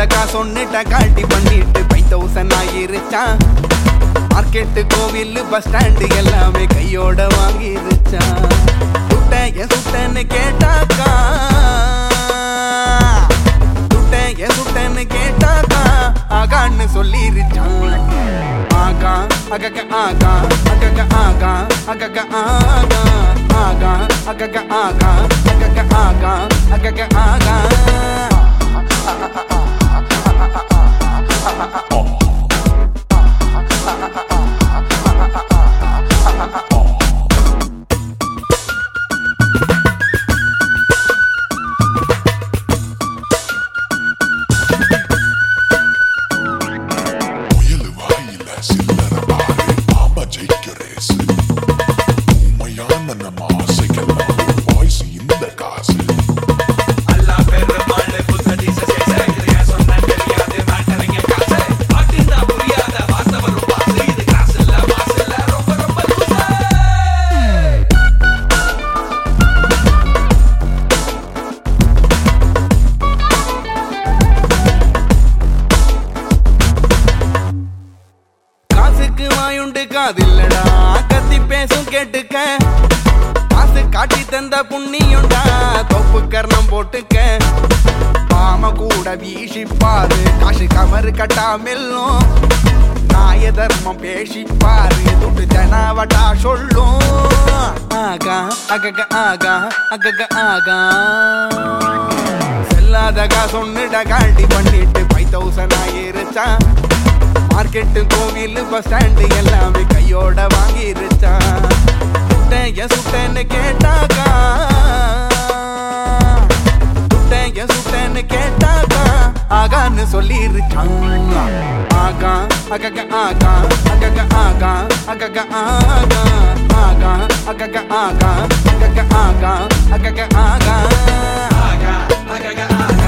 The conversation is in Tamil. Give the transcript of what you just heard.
செல்லாதக்கா சொன்னிட்ட காட்டி பண்ணிட்டு 5000 ஆகிருச்சான். மார்க்கெட்டு கோவில் பஸ் ஸ்டாண்டு எல்லாமே கையோட வாங்கிருச்சான். சுட்டன்னு கேட்டாக்கா சுட்டன்னு கேட்டாக்கா ஆகான்னு சொல்லிருச்சான். ஆகா அகக ஆகா அகக ஆகா அகக ஆகா ஆகா அகக ஆகா அகக ஆகா அகக ஆகா. வாயுண்டு காதில்லடா கத்தி பேசும் கேட்டுக்க. காசு காட்டி தந்த புண்ணியுண்டா தொப்பு கர்ணம் போட்டுக்க. பாம கூட வீசிப்பாரு காசு கமரு கட்டாமெல்லும். நாய தர்மம் பேசிப்பாரு துட்டு ஜனாவட்டா சொல்லும். ஆகா அகக ஆகா அகக ஆகா. செல்லாதக்கா சொன்னிட்ட காட்டி பண்ணிட்டு 5000 ஆகிருச்சான். மார்க்கெட்டு கோவில் பஸ் ஸ்டாண்டு எல்லாமே கையோட வாங்கிருச்சான். சுட்டன்னு கேட்டாக்கா சுட்டன்னு கேட்டாக்கா ஆகான்னு சொல்லிருச்சான். ஆகா அகக ஆகா அகக ஆகா அகக ஆகா ஆகா அகக ஆகா அகக ஆகா அகக ஆகா ஆகா அகக ஆகா.